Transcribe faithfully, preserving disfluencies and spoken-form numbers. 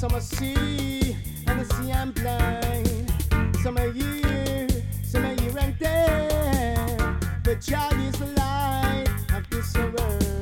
Some are see, and I see I'm blind. Some are here, some are here and there. But child is the light of this world.